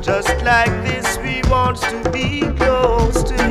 Just like this, we want to be close to